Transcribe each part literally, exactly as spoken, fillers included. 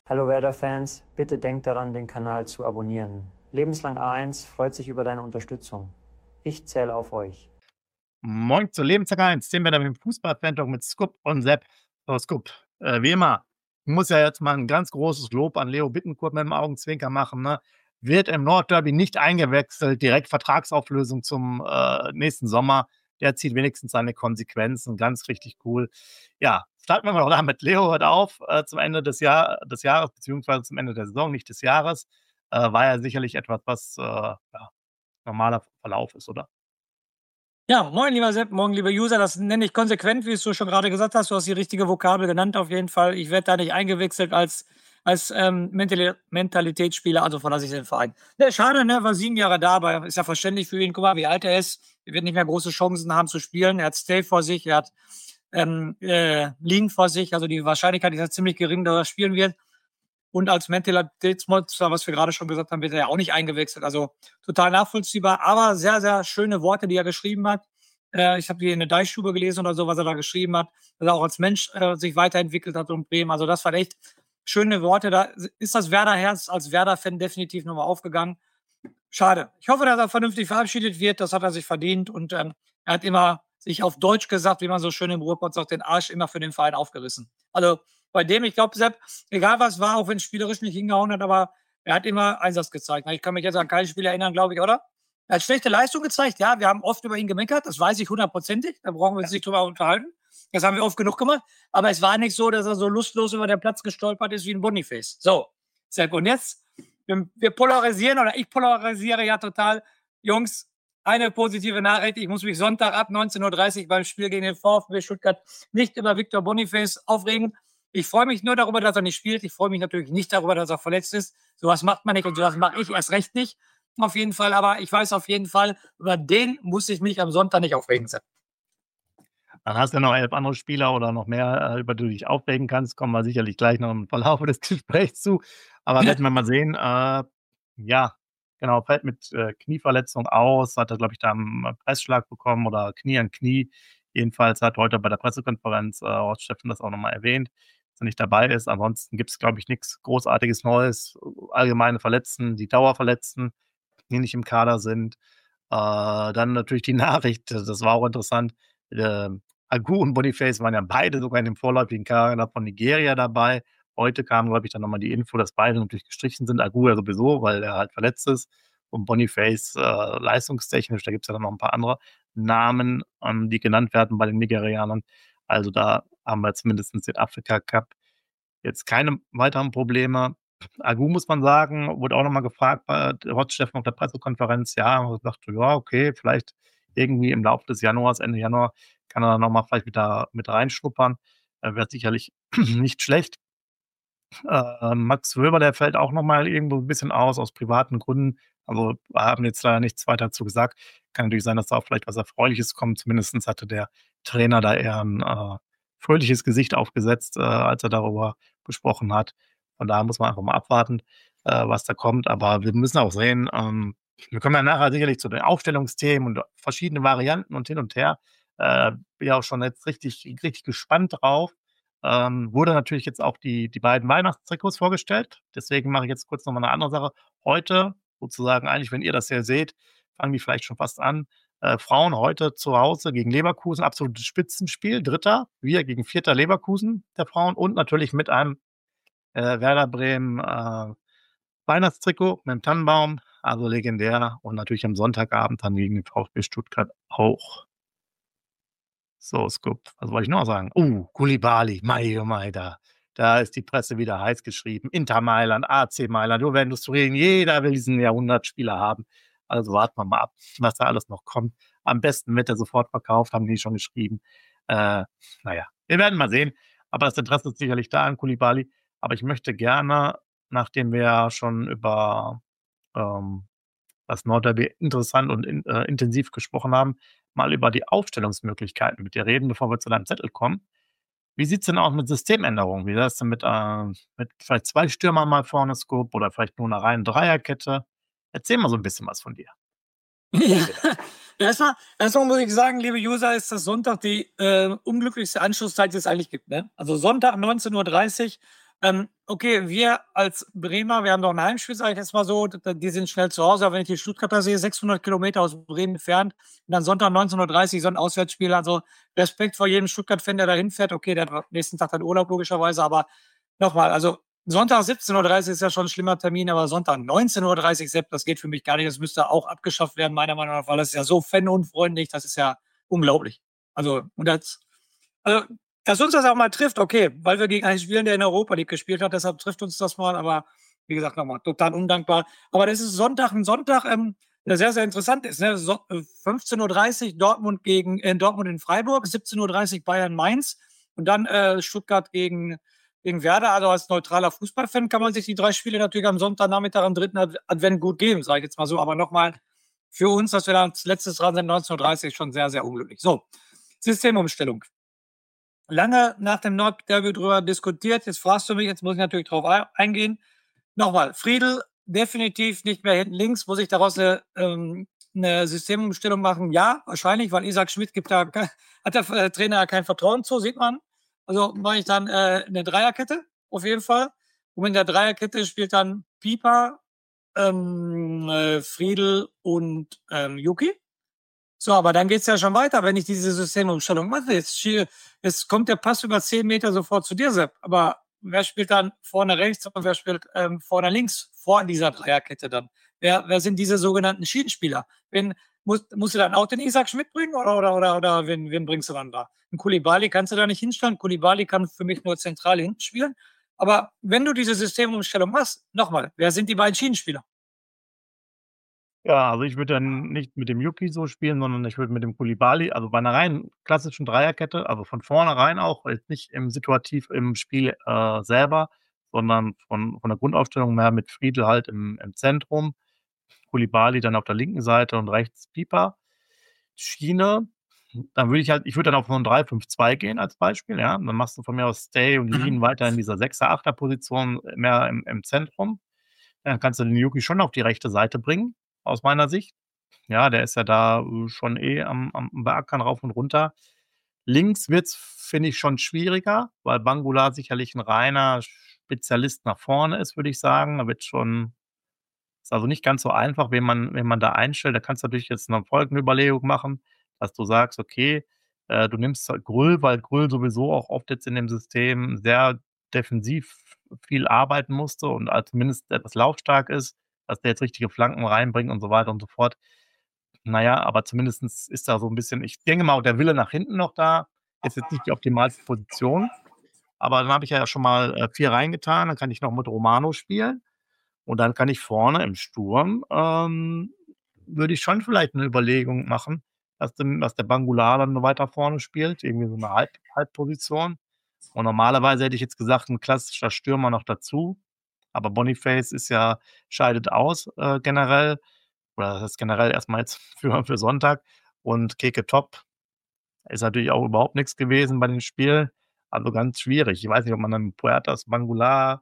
Hallo Werder-Fans, bitte denkt daran, den Kanal zu abonnieren. Lebenslang A eins freut sich über deine Unterstützung. Ich zähle auf euch. Moin zu Lebenslang eins, den wir da mit dem Fußball-Fan-Talk mit Scoop und Sepp. So, Scoop, äh, wie immer, ich muss ja jetzt mal ein ganz großes Lob an Leo Bittencourt mit dem Augenzwinker machen, ne? Wird im Nordderby nicht eingewechselt, direkt Vertragsauflösung zum äh, nächsten Sommer. Der zieht wenigstens seine Konsequenzen, ganz richtig cool. Ja, starten wir mal damit. Leo hört auf äh, zum Ende des, Jahr, des Jahres, beziehungsweise zum Ende der Saison, nicht des Jahres. Äh, war ja sicherlich etwas, was äh, ja, normaler Verlauf ist, oder? Ja, moin, lieber Sepp, morgen, liebe User. Das nenne ich konsequent, wie es du schon gerade gesagt hast. Du hast die richtige Vokabel genannt, auf jeden Fall. Ich werde da nicht eingewechselt als, als ähm, Mentali Mentalitätsspieler, also verlasse ich den Verein. Ne, schade, ne, war sieben Jahre da, aber ist ja verständlich für ihn. Guck mal, wie alt er ist. Er wird nicht mehr große Chancen haben zu spielen. Er hat Stay vor sich, er hat ähm, äh, Lean vor sich. Also die Wahrscheinlichkeit ist ja ziemlich gering, dass er spielen wird. Und als Mentalitätsmonster, was wir gerade schon gesagt haben, wird er ja auch nicht eingewechselt. Also total nachvollziehbar, aber sehr, sehr schöne Worte, die er geschrieben hat. Äh, ich habe die in der Deichstube gelesen oder so, was er da geschrieben hat, dass er auch als Mensch äh, sich weiterentwickelt hat und Bremen. Also das waren echt schöne Worte. Da ist das Werder-Herz als Werder-Fan definitiv nochmal aufgegangen. Schade. Ich hoffe, dass er vernünftig verabschiedet wird. Das hat er sich verdient. Und ähm, er hat immer sich auf Deutsch gesagt, wie man so schön im Ruhrpott sagt, den Arsch immer für den Verein aufgerissen. Also bei dem, ich glaube, Sepp, egal was war, auch wenn es spielerisch nicht hingehauen hat, aber er hat immer Einsatz gezeigt. Ich kann mich jetzt an kein Spiel erinnern, glaube ich, oder? Er hat schlechte Leistung gezeigt, ja. Wir haben oft über ihn gemeckert, das weiß ich hundertprozentig. Da brauchen wir uns nicht drüber unterhalten. Das haben wir oft genug gemacht. Aber es war nicht so, dass er so lustlos über den Platz gestolpert ist wie ein Boniface. So, Sepp, und jetzt, wir, wir polarisieren, oder ich polarisiere ja total. Jungs, eine positive Nachricht. Ich muss mich Sonntag ab neunzehn Uhr dreißig beim Spiel gegen den VfB Stuttgart nicht über Victor Boniface aufregen. Ich freue mich nur darüber, dass er nicht spielt. Ich freue mich natürlich nicht darüber, dass er verletzt ist. Sowas macht man nicht und sowas mache ich erst recht nicht. Auf jeden Fall, aber ich weiß auf jeden Fall, über den muss ich mich am Sonntag nicht aufregen. Dann hast du ja noch elf andere Spieler oder noch mehr, äh, über die du dich aufregen kannst. Kommen wir sicherlich gleich noch im Verlauf des Gesprächs zu. Aber werden wir mal sehen. Äh, ja, genau, fällt mit äh, Knieverletzung aus, hat er, glaube ich, da einen Pressschlag bekommen oder Knie an Knie. Jedenfalls hat heute bei der Pressekonferenz äh, Horst Steffen das auch nochmal erwähnt, dass er nicht dabei ist. Ansonsten gibt es, glaube ich, nichts Großartiges Neues. Allgemeine Verletzten, die Dauerverletzten, die nicht im Kader sind. Äh, dann natürlich die Nachricht, das war auch interessant, äh, Agu und Boniface waren ja beide sogar in dem vorläufigen Kader von Nigeria dabei. Heute kam, glaube ich, dann nochmal die Info, dass beide natürlich gestrichen sind. Agu ja sowieso, weil er halt verletzt ist. Und Boniface äh, leistungstechnisch, da gibt es ja dann noch ein paar andere Namen, ähm, die genannt werden bei den Nigerianern. Also da haben wir zumindest den Afrika Cup jetzt keine weiteren Probleme. Agu, muss man sagen, wurde auch nochmal gefragt bei Horst Steffen auf der Pressekonferenz. Ja, und dachte, ja, okay, vielleicht irgendwie im Laufe des Januars, Ende Januar, kann er dann nochmal vielleicht wieder mit reinschnuppern. Äh, Wäre sicherlich nicht schlecht. Äh, Max Wöber, der fällt auch nochmal irgendwo ein bisschen aus, aus privaten Gründen. Also wir haben jetzt leider nichts weiter dazu gesagt. Kann natürlich sein, dass da auch vielleicht was Erfreuliches kommt. Zumindest hatte der Trainer da eher ein äh, fröhliches Gesicht aufgesetzt, äh, als er darüber gesprochen hat. Von daher muss man einfach mal abwarten, äh, was da kommt. Aber wir müssen auch sehen, ähm, wir kommen ja nachher sicherlich zu den Aufstellungsthemen und verschiedene Varianten und hin und her. Äh, bin ja auch schon jetzt richtig, richtig gespannt drauf. Ähm, wurde natürlich jetzt auch die, die beiden Weihnachtstrikots vorgestellt. Deswegen mache ich jetzt kurz nochmal eine andere Sache. Heute, sozusagen eigentlich, wenn ihr das hier seht, fangen die vielleicht schon fast an. Äh, Frauen heute zu Hause gegen Leverkusen, absolutes Spitzenspiel. Dritter, wir gegen Vierter Leverkusen der Frauen und natürlich mit einem äh, Werder Bremen äh, Weihnachtstrikot mit dem Tannenbaum, also legendär. Und natürlich am Sonntagabend dann gegen den VfB Stuttgart auch. So, Scoop. Was wollte ich noch sagen? Uh, Koulibaly, mei, oh mei, da, da ist die Presse wieder heiß geschrieben. Inter Mailand, A C Mailand, Juventus Turin, jeder will diesen Jahrhundertspieler haben. Also warten wir mal ab, was da alles noch kommt. Am besten wird er sofort verkauft, haben die schon geschrieben. Äh, naja, wir werden mal sehen. Aber das Interesse ist sicherlich da an Koulibaly. Aber ich möchte gerne, nachdem wir ja schon über ähm, das Nordderby interessant und in, äh, intensiv gesprochen haben, mal über die Aufstellungsmöglichkeiten mit dir reden, bevor wir zu deinem Zettel kommen. Wie sieht's denn aus mit Systemänderungen? Wie wär's denn mit, äh, mit vielleicht zwei Stürmern mal vorne, Scope, oder vielleicht nur einer reinen Dreierkette? Erzähl mal so ein bisschen was von dir. Ja. Erstmal, erstmal muss ich sagen, liebe User, ist das Sonntag die äh, unglücklichste Anschlusszeit, die es eigentlich gibt. Ne? Also Sonntag neunzehn Uhr dreißig. Ähm, okay, wir als Bremer, wir haben doch ein Heimspiel, sage ich jetzt mal so, d die sind schnell zu Hause, aber wenn ich die Stuttgarter sehe, sechshundert Kilometer aus Bremen entfernt und dann Sonntag neunzehn Uhr dreißig so 'n Auswärtsspiel. Also, Respekt vor jedem Stuttgart-Fan, der da hinfährt. Okay, der hat am nächsten Tag dann Urlaub logischerweise, aber noch mal, also Sonntag siebzehn Uhr dreißig ist ja schon 'n schlimmer Termin, aber Sonntag neunzehn Uhr dreißig, Sepp, das geht für mich gar nicht. Das müsste auch abgeschafft werden, meiner Meinung nach, weil das ist ja so fanunfreundlich, das ist ja unglaublich. Also, und das also, dass uns das auch mal trifft, okay, weil wir gegen einen spielen, der in der Europa League gespielt hat, deshalb trifft uns das mal, aber wie gesagt, noch mal total undankbar. Aber das ist Sonntag 'n Sonntag, ähm, der sehr, sehr interessant ist, ne? So äh, fünfzehn Uhr dreißig Dortmund gegen äh, Dortmund in Freiburg, siebzehn Uhr dreißig Bayern-Mainz und dann, äh, Stuttgart gegen gegen Werder. Also, als neutraler Fußballfan kann man sich die drei Spiele natürlich am Sonntagnachmittag, am dritten Ad Advent gut geben, sage ich jetzt mal so. Aber noch mal, für uns, dass wir da als Letztes dran sind, neunzehn Uhr dreißig, schon sehr, sehr unglücklich. So, Systemumstellung. Lange nach dem Nord-Derby drüber diskutiert. Jetzt fragst du mich, jetzt muss ich natürlich drauf ei eingehen. Noch mal, Friedl definitiv nicht mehr hinten links. Muss ich daraus 'ne ähm, 'ne Systemumstellung machen? Ja, wahrscheinlich, weil Isaac Schmidt gibt da kei hat der F Trainer kein Vertrauen zu, sieht man. Also, mache ich dann, äh, 'ne Dreierkette auf jeden Fall. Und in der Dreierkette spielt dann Pieper, ähm, äh, Friedl und, ähm, Yuki. So, aber dann geht's ja schon weiter, wenn ich diese Systemumstellung mache. Jetzt schie jetzt kommt der Pass über zehn Meter sofort zu dir, Sepp. Aber wer spielt dann vorne rechts und wer spielt, ähm, vorne links vor dieser Dreierkette dann? Wer wer sind diese sogenannten Schiedenspieler? Wen musst musst du dann auch den Isaac Schmidt bringen oder oder oder oder wen wen bringst du dann da? 'N Koulibaly kannst du da nicht hinstellen. Koulibaly kann für mich nur zentral hinten spielen. Aber wenn du diese Systemumstellung machst, noch mal, wer sind die beiden Schiedenspieler? Ja, also ich würde dann nicht mit dem Yuki so spielen, sondern ich würde mit dem Koulibaly, also bei 'ner rein klassischen Dreierkette, also von vornherein auch, jetzt nicht im situativ im Spiel, äh, selber, sondern von von der Grundaufstellung mehr mit Friedl halt im im Zentrum, Koulibaly dann auf der linken Seite und rechts Pieper. Schiene, dann würde ich halt ich würde dann auf so 'n drei fünf zwei gehen als Beispiel, ja? Dann machst du von mir aus Stay und Mhm. Lean weiter in dieser Sechser, Achter Position, mehr im im Zentrum. Dann kannst du den Yuki schon auf die rechte Seite bringen, aus meiner Sicht. Ja, der ist ja da, äh, schon eh am am Beackern rauf und runter. Links wird's, finde ich, schon schwieriger, weil Banguela sicherlich 'n reiner Spezialist nach vorne ist, würde ich sagen. Da wird's schon ist also nicht ganz so einfach, wen man wen man da einstellt. Da kannst du natürlich jetzt noch folgende Überlegung machen, dass du sagst, okay, äh, du nimmst halt Grüll, weil Grüll sowieso auch oft jetzt in dem System sehr defensiv viel arbeiten musste und halt zumindest etwas laufstark ist, dass der jetzt richtige Flanken reinbringt und so weiter und so fort. Na ja, aber zumindestens ist da so 'n bisschen ich denke mal, auch der Wille nach hinten noch da. Ist jetzt nicht die optimalste Position, aber dann habe ich ja schon mal, äh, vier reingetan, dann kann ich noch mit Romano spielen und dann kann ich vorne im Sturm, ähm würde ich schon vielleicht 'ne Überlegung machen, dass dem dass der Banguela dann weiter vorne spielt, irgendwie so 'ne Halb Halbposition. Und normalerweise hätte ich jetzt gesagt, 'n klassischer Stürmer noch dazu, aber Boniface ist ja scheidet aus, äh, generell oder was heißt generell erst mal jetzt für für Sonntag und Keke Top ist natürlich auch überhaupt nix gewesen bei dem Spiel. Also, ganz schwierig. Ich weiß nicht, ob man dann Puertas, Banguela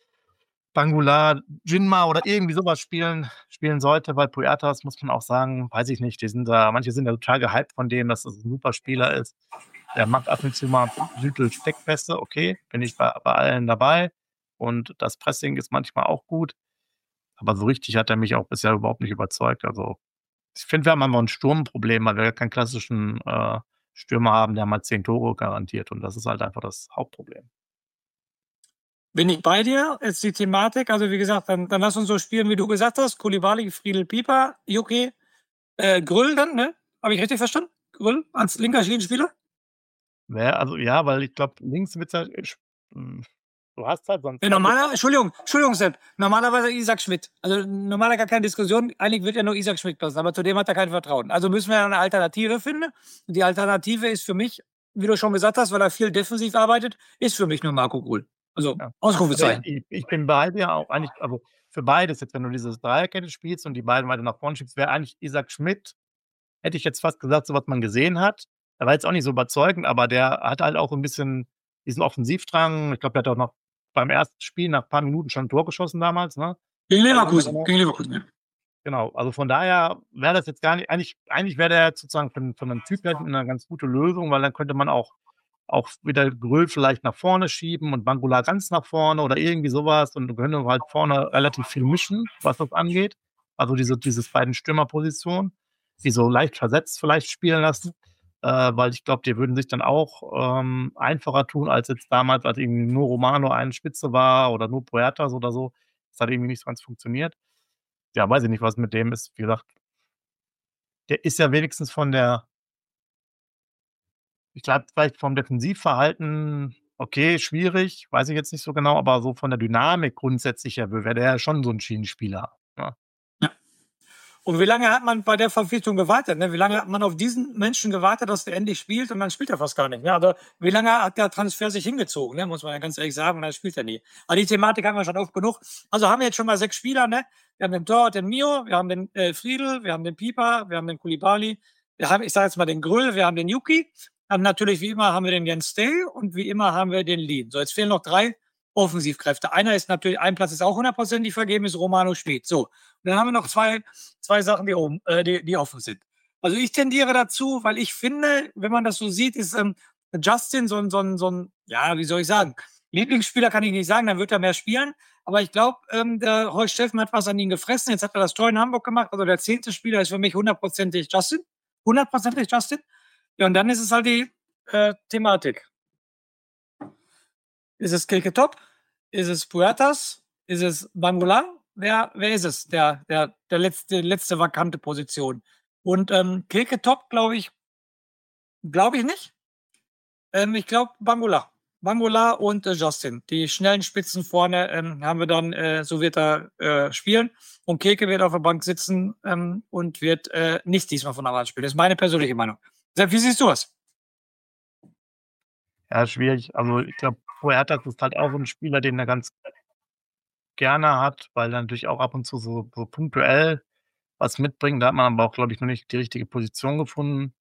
Banguela, Djinma oder irgendwie so was spielen spielen sollte, weil Puertas, muss man auch sagen, weiß ich nicht, die sind da manche sind ja total gehypt von dem, dass das 'n super Spieler ist. Der macht ab und zu mal Steckpässe, okay, bin ich bei bei allen dabei und das Pressing ist manchmal auch gut. Aber so richtig hat er mich auch bisher überhaupt nicht überzeugt. Also, ich finde, wir haben einfach 'n Sturmproblem, weil wir ja keinen klassischen, äh, Stürmer haben, der mal zehn Tore garantiert und das ist halt einfach das Hauptproblem. Bin ich bei dir. Ist die Thematik also, wie gesagt, dann dann lass uns so spielen, wie du gesagt hast. Koulibaly, Friedl, Pieper, Yuki, äh, Grüll dann, ne? Habe ich richtig verstanden? Grüll als linker Schiedenspieler? Na ja, also ja, weil ich glaube, links wird's halt sch hm, du hast halt sonst Ja, normaler Entschuldigung, Entschuldigung, Sepp. Normalerweise Isaac Schmidt. Also, normaler gar keine Diskussion. Eigentlich wird ja nur Isaac Schmidt passen, aber zu dem hat er kein Vertrauen. Also, müssen wir ja 'ne Alternative finden. Und die Alternative ist für mich, wie du schon gesagt hast, weil er viel defensiv arbeitet, ist für mich nur Marco Grüll. Also, Ja. Also, Ausrufezeichen. ich ich bin bei dir auch eigentlich also, für beides jetzt, wenn du dieses Dreierkette spielst und die beiden weiter nach vorne schiebst, wäre eigentlich Isaac Schmidt hätte ich jetzt fast gesagt, so was man gesehen hat. Er war jetzt auch nicht so überzeugend, aber der hat halt auch so 'n bisschen diesen Offensivdrang. Ich glaube, der hat auch noch beim ersten Spiel nach paar Minuten schon 'n Tor geschossen damals, ne? Gegen Leverkusen, gegen Leverkusen, ja. Genau, also von daher wäre das jetzt gar nicht eigentlich eigentlich wäre der jetzt sozusagen von von 'nem Typ her 'ne ganz gute Lösung, weil dann könnte man auch auch wieder Gröhl vielleicht nach vorne schieben und Bangula ganz nach vorne oder irgendwie sowas und können halt vorne relativ viel mischen, was das angeht. Also diese dieses beiden Stürmerpositionen, die so leicht versetzt vielleicht spielen lassen, äh, weil ich glaube, die würden sich dann auch ähm, einfacher tun als jetzt damals, als irgendwie nur Romano eine Spitze war oder nur Puertas oder so. Das hat irgendwie nicht so ganz funktioniert. Ja, weiß ich nicht, was mit dem ist. Wie gesagt, der ist ja wenigstens von der ich glaube, vielleicht vom Defensivverhalten okay, schwierig, weiß ich jetzt nicht so genau, aber so von der Dynamik grundsätzlich her wäre der ja schon so 'n Schienenspieler, ne? Ja. Und wie lange hat man bei der Verpflichtung gewartet, ne? Wie lange hat man auf diesen Menschen gewartet, dass der endlich spielt und dann spielt er fast gar nicht, ne? Also, wie lange hat der Transfer sich hingezogen, ne, muss man ja ganz ehrlich sagen, und dann spielt er nie. Aber die Thematik haben wir schon oft genug. Also, haben wir jetzt schon mal sechs Spieler, ne? Wir haben den Torwart, den Mio, wir haben den, äh, Friedl, wir haben den Pieper, wir haben den Koulibaly, wir haben, ich sage jetzt mal, den Gröll, wir haben den Yuki, dann natürlich wie immer haben wir den Jens Stay und wie immer haben wir den Lien. So, jetzt fehlen noch drei Offensivkräfte. Einer ist natürlich ein Platz ist auch hundertprozentig vergeben, ist Romano Schmid. So, und dann haben wir noch zwei zwei Sachen, die oben äh, die die offen sind. Also, ich tendiere dazu, weil ich finde, wenn man das so sieht, ist, ähm, Justin so 'n so 'n so 'n ja, wie soll ich sagen, Lieblingsspieler kann ich nicht sagen, dann wird er mehr spielen. Aber ich glaube, ähm, der Horst Steffen hat was an ihn gefressen. Jetzt hat er das Tor in Hamburg gemacht. Also, der zehnte Spieler ist für mich hundertprozentig Justin. hundertprozentig Justin. Ja, und dann ist es halt die, äh, Thematik. Ist es Kilke Top? Ist es Puertas? Ist es Bangula? Wer wer ist es, der der der letzte letzte vakante Position? Und, ähm, Kilke Top, glaube ich glaube ich nicht. Ähm, ich glaube Bangula. Bangula und, äh, Justin. Die schnellen Spitzen vorne, ähm, haben wir dann, äh, so wird er, äh, spielen. Und Kilke wird auf der Bank sitzen, ähm, und wird, äh, nicht diesmal von Anfang an spielen. Das ist meine persönliche Meinung. Sepp, wie siehst du das? Ja, schwierig. Also, ich glaube, Puertas ist halt auch so 'n Spieler, den er ganz gerne hat, weil er natürlich auch ab und zu so so punktuell was mitbringt. Da hat man aber auch, glaube ich, noch nicht die richtige Position gefunden.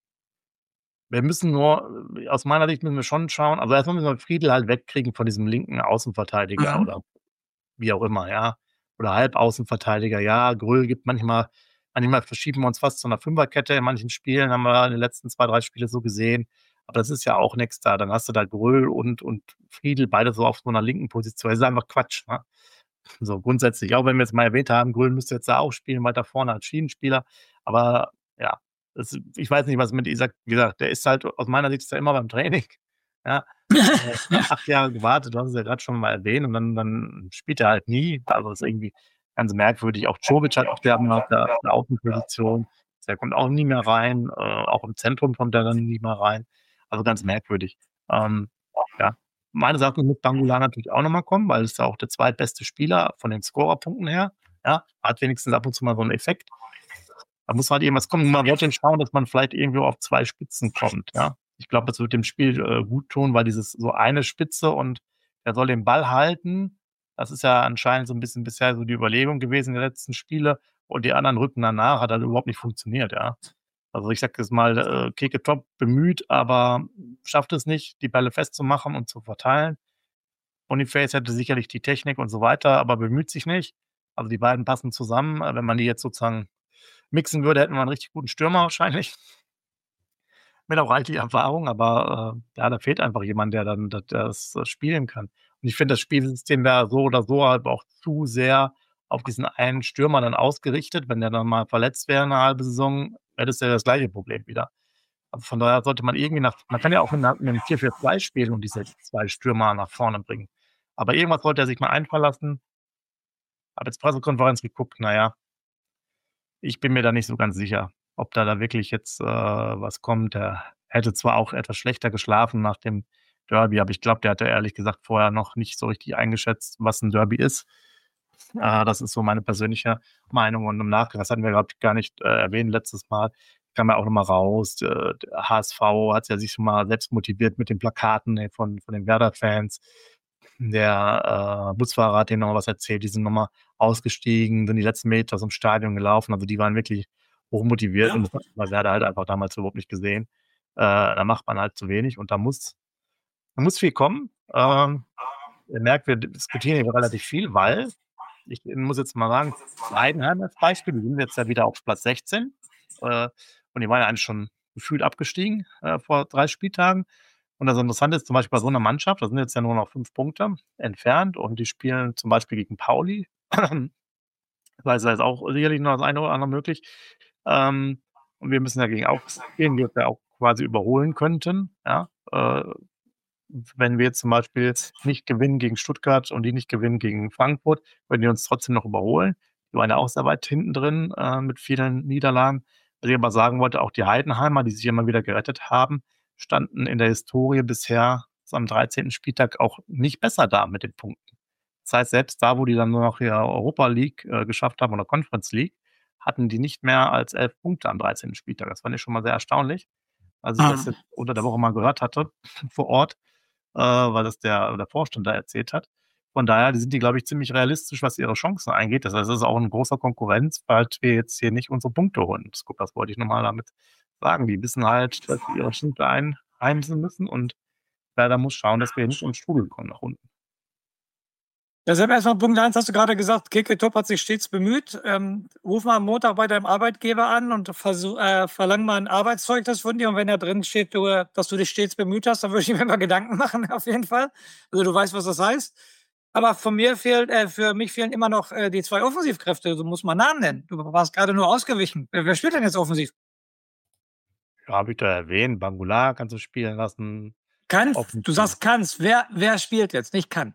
Wir müssen nur äh, aus meiner Sicht müssen wir schon schauen also, erst mal müssen wir Friedl halt wegkriegen von diesem linken Außenverteidiger Mhm. oder wie auch immer, ja. Oder Halbaußenverteidiger. Ja, Gröll gibt manchmal manchmal verschieben wir uns fast zu 'ner Fünferkette in manchen Spielen, haben wir in den letzten zwei, drei Spiele so gesehen. Aber das ist ja auch nix da. Dann hast du da Gröll und und Friedl beide so auf so 'ner linken Position. Das ist einfach Quatsch, ne? So grundsätzlich, auch wenn wir jetzt mal erwähnt haben, Gröll müsste jetzt da auch spielen, weiter vorne als Schienenspieler. Aber ja, das ich weiß nicht, was mit Isak wie gesagt, der ist halt aus meiner Sicht ist er immer beim Training, ja. Äh, Ja. acht Jahre gewartet, du hast es ja grad schon mal erwähnt und dann dann spielt er halt nie. Also, ist irgendwie ganz merkwürdig. Auch Čović hat Sterben auf der auf der Außenposition. Der kommt auch nie mehr rein. Äh, auch im Zentrum kommt er dann nie mehr rein. Also, ganz merkwürdig. Ähm, ja, meines Erachtens muss Bangula natürlich auch noch mal kommen, weil ist ja auch der zweitbeste Spieler von den Scorerpunkten her, ja. Hat wenigstens ab und zu mal so 'n Effekt. Da muss halt irgendwas kommen. Man wird dann schauen, dass man vielleicht irgendwo auf zwei Spitzen kommt, ja. Ich glaube, das wird dem Spiel, äh, guttun, weil dieses so eine Spitze und der soll den Ball halten. Das ist ja anscheinend so 'n bisschen bisher so die Überlegung gewesen der letzten Spiele und die anderen rücken dann nach, hat halt überhaupt nicht funktioniert, ja. Also, ich sage jetzt mal, äh, Kilke Top bemüht, aber schafft es nicht, die Bälle festzumachen und zu verteilen. Boniface hätte sicherlich die Technik und so weiter, aber bemüht sich nicht. Also, die beiden passen zusammen. Äh, wenn man die jetzt sozusagen mixen würde, hätten wir 'n richtig guten Stürmer wahrscheinlich. Mit auch reichlich Erfahrung, aber, äh, ja, da fehlt einfach jemand, der dann d das spielen kann. Und ich finde, das Spielsystem wäre so oder so halt auch zu sehr auf diesen einen Stürmer dann ausgerichtet. Wenn der dann mal verletzt wäre 'ne halbe Saison, hättest du ja das gleiche Problem wieder. Also, von daher sollte man irgendwie nach man kann ja auch mit 'ner mit 'nem vier vier zwei spielen und diese zwei Stürmer nach vorne bringen. Aber irgendwas sollte er sich mal einfallen lassen. Habe jetzt Pressekonferenz geguckt, na ja ich bin mir da nicht so ganz sicher, ob da da wirklich jetzt, äh, was kommt. Er hätte zwar auch etwas schlechter geschlafen nach dem Derby, aber ich glaube, der hatte ehrlich gesagt vorher noch nicht so richtig eingeschätzt, was 'n Derby ist. Äh, das ist so meine persönliche Meinung und im Nachgang das hatten wir, glaube ich, gar nicht, äh, erwähnt letztes Mal, kam ja auch noch mal raus, äh, der H S V hat ja sich schon mal selbst motiviert mit den Plakaten, ne, von von den Werder-Fans. Der, äh, Busfahrer hat denen noch mal was erzählt. Die sind noch mal ausgestiegen, sind die letzten Meter zum Stadion gelaufen. Also, die waren wirklich hochmotiviert Ja. und das hat man bei Werder halt einfach damals überhaupt nicht gesehen. Äh, da macht man halt zu wenig und da muss da muss viel kommen. Ähm, ihr merkt, wir diskutieren hier relativ viel, weil ich muss jetzt mal sagen, Heidenheim als Beispiel, die sind jetzt ja wieder auf Platz sechzehn, äh, und die waren ja eigentlich schon gefühlt abgestiegen, äh, vor drei Spieltagen. Und das Interessante ist zum Beispiel bei so einer Mannschaft, da sind jetzt ja nur noch fünf Punkte entfernt und die spielen zum Beispiel gegen Pauli. Da ist jetzt auch sicherlich noch das eine oder andere möglich. Ähm, und wir müssen dagegen auch spielen, die uns ja auch quasi überholen könnten, ja. Äh, wenn wir jetzt zum Beispiel nicht gewinnen gegen Stuttgart und die nicht gewinnen gegen Frankfurt, können die uns trotzdem noch überholen. Die waren ja auch sehr weit hinten drin äh, mit vielen Niederlagen. Was ich aber sagen wollte, auch die Heidenheimer, die sich immer wieder gerettet haben, standen in der Historie bisher am dreizehnten Spieltag auch nicht besser da mit den Punkten. Das heißt, selbst da, wo die dann nur noch hier Europa League äh, geschafft haben oder Conference League, hatten die nicht mehr als elf Punkte am dreizehnten Spieltag. Das fand ich schon mal sehr erstaunlich, als ich das Ah. jetzt unter der Woche mal gehört hatte vor Ort, äh, weil das der, der Vorstand da erzählt hat. Von daher sind die, glaube ich, ziemlich realistisch, was ihre Chancen angeht. Das heißt, es ist auch ein großer Konkurrenz, weil wir jetzt hier nicht unsere Punkte holen. Das, guck, das wollte ich nochmal damit sagen. Die wissen halt, dass sie ihre Punkte ein, heimsen müssen und leider muss schauen, dass wir nicht ins Strudel kommen nach unten. Deshalb erstmal Punkt eins, hast du gerade gesagt, Kicke-Top hat sich stets bemüht. Ähm, ruf mal am Montag bei deinem Arbeitgeber an und versuch, äh, verlang mal ein Arbeitszeugnis von dir. Und wenn da drin steht, du, äh, dass du dich stets bemüht hast, dann würde ich mir mal Gedanken machen, auf jeden Fall. Also du weißt, was das heißt. Aber von mir fehlt, äh, für mich fehlen immer noch äh, die zwei Offensivkräfte. Du musst mal Namen nennen. Du warst gerade nur ausgewichen. Wer, wer spielt denn jetzt offensiv? Ja, habe ich da erwähnt. Bangular kannst du spielen lassen. Kannst? Offensiv. Du sagst kannst. Wer, wer spielt jetzt? Nicht kann.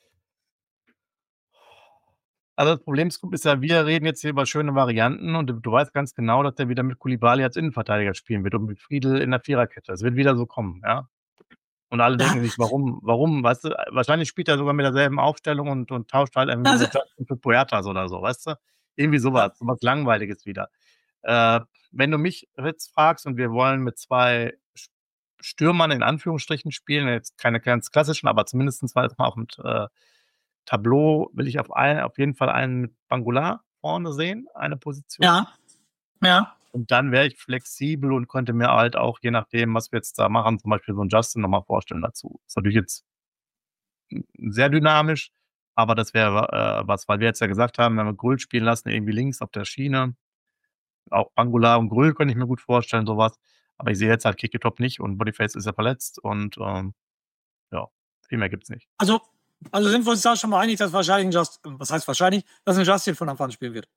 Also das Problem ist, ist ja, wir reden jetzt hier über schöne Varianten und du, du weißt ganz genau, dass der wieder mit Koulibaly als Innenverteidiger spielen wird und mit Friedel in der Viererkette. Es wird wieder so kommen, ja. Und alle Ja. denken sich, warum, warum, weißt du, wahrscheinlich spielt er sogar mit derselben Aufstellung und, und tauscht halt irgendwie Also- so Justin für Puertas oder so, weißt du? Irgendwie sowas, sowas Langweiliges wieder. Äh, wenn du mich jetzt fragst und wir wollen mit zwei Sch- Stürmern in Anführungsstrichen spielen, jetzt keine ganz klassischen, aber zumindest mal auf dem äh, Tableau will ich auf, ein, auf jeden Fall einen mit Bangular vorne sehen, eine Position. Ja. Ja. Und dann wäre ich flexibel und könnte mir halt auch, je nachdem, was wir jetzt da machen, zum Beispiel so einen Justin nochmal vorstellen dazu. Ist natürlich jetzt sehr dynamisch, aber das wäre äh, was, weil wir jetzt ja gesagt haben, wenn wir Grüll spielen lassen, irgendwie links auf der Schiene, auch Bangular und Grüll könnte ich mir gut vorstellen, sowas. Aber ich sehe jetzt halt Kicke-Top nicht und Boniface ist ja verletzt und ähm, ja, viel mehr gibt's nicht. Also, also sind wir uns da schon mal einig, dass wahrscheinlich ein Justin, was heißt wahrscheinlich, dass ein Justin von Anfang an spielen wird.